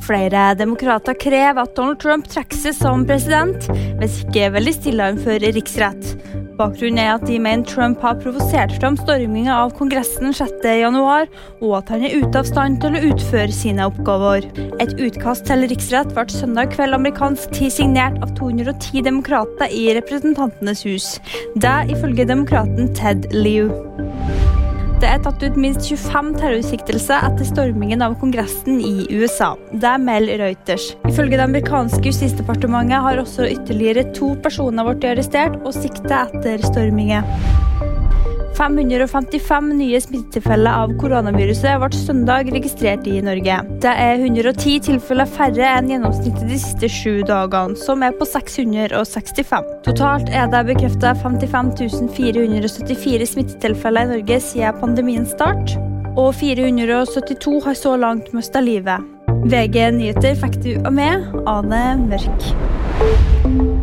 Flere demokrater krever at Donald Trump trekker seg som president, hvis ikke veldig stille han for riksrett. Bakgrunnen at de mener Trump har provosert fram stormingen av Kongressen 6. januar, og at han ute av stand til å utføre sine oppgaver. Et utkast til riksrett ble søndag kveld amerikansk tid signert av 210 demokrater i representantenes hus. Det ifølge demokraten Ted Lieu. Det tatt ut minst 25 terrorsiktelser etter stormingen av Kongressen i USA. Det melder Reuters. Ifølge det amerikanske justisdepartementet har også ytterligere 2 personer blitt arrestert og siktet etter stormingen. 555 nye smittetilfeller av koronaviruset ble søndag registrert i Norge. Det 110 tilfeller færre enn gjennomsnittet de siste 7 dagene, som på 665. Totalt det bekreftet 55 474 smittetilfeller i Norge siden pandemiens start, og 472 har så langt mistet livet. VG Nyheter fikk du av meg, Ane Mørk.